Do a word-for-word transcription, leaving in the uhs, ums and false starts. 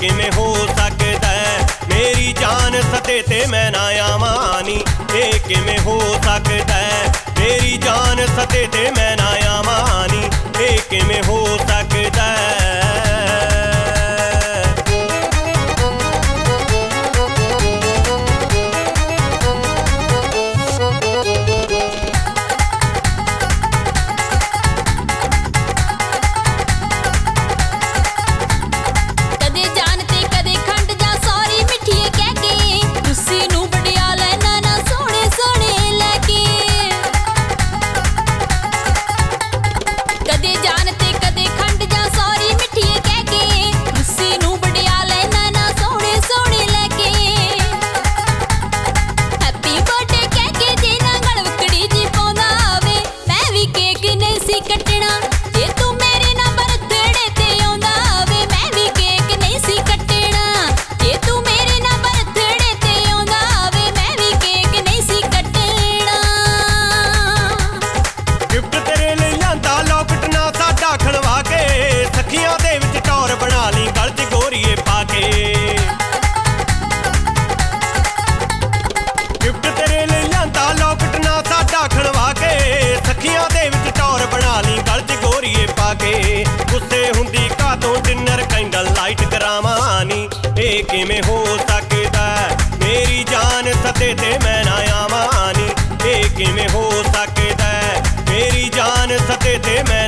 किवें हो सकदा मेरी जान सते ते मैं ना आवां नी। ये किवें हो सकदा मेरी जान सते ते मैं ना आवां नी। ये किवें हो सकदा किवें हो सकदा मेरी जान सते ते मैं ना आवां नी। ये किवें हो सकदा मेरी जान सते ते मैं